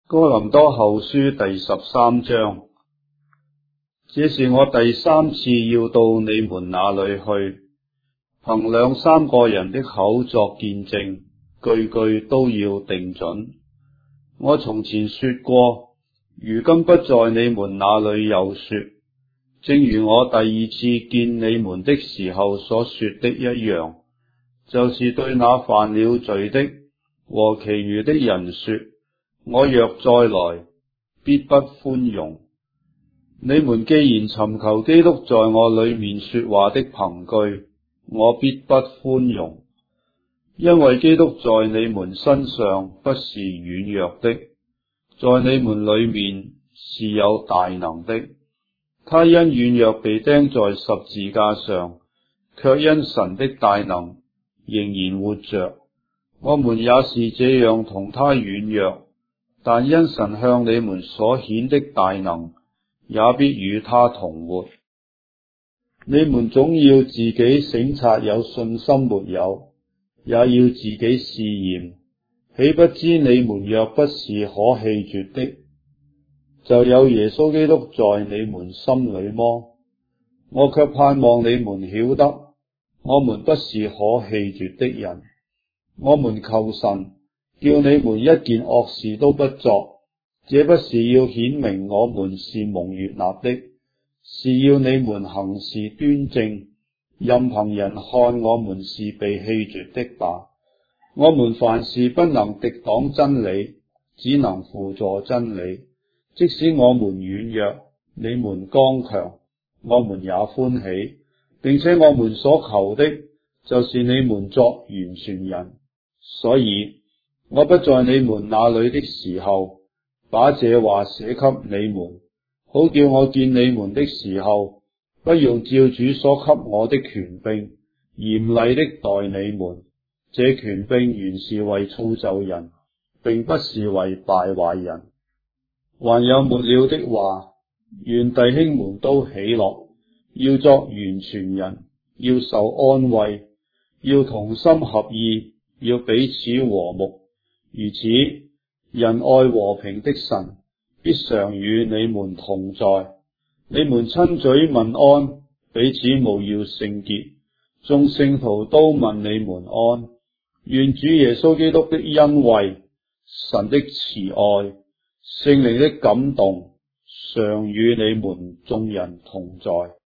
哥林多後書第13章，這是我第3次要到你們那裏去，憑2、3個人的口作見證，句句都要定準。我從前說過，如今不在你們那裏又說，正如我第2次見你們的時候所說的一樣，就是對那犯了罪的和其餘的人說，我若再來，必不寬容。你們既然尋求基督在我裏面說話的憑據，我必不寬容。因為基督在你們身上不是軟弱的，在你們裏面是有大能的。他因軟弱被釘在十字架上，卻因神的大能仍然活着。我們也是這樣同他軟弱，但因神向你們所顯的大能，也必與他同活。你們總要自己省察有信心沒有，也要自己試驗。豈不知你們若不是可棄絕的，就有耶穌基督在你們心裏麼？我卻盼望你們曉得，我們不是可棄絕的人。我們求神，叫你們一件惡事都不作，這不是要顯明我們是蒙悅納的，是要你們行事端正，任憑人看我們是被棄絕的吧。我們凡事不能敵擋真理，只能輔助真理。即使我們軟弱，你們剛強，我們也歡喜，並且我們所求的，就是你們作完全人。所以我不在你們那裏的時候，把這話寫給你們，好叫我見你們的時候，不用照主所給我的權柄，嚴厲的待你們。這權柄原是為造就人，並不是為敗壞人。還有末了的話，願弟兄們都喜樂，要作完全人，要受安慰，要同心合意，要彼此和睦。如此，仁愛和平的神必常與你們同在。你們親嘴問安，彼此務要聖潔。眾聖徒都問你們安。願主耶穌基督的恩惠、神的慈愛、聖靈的感動，常與你們眾人同在。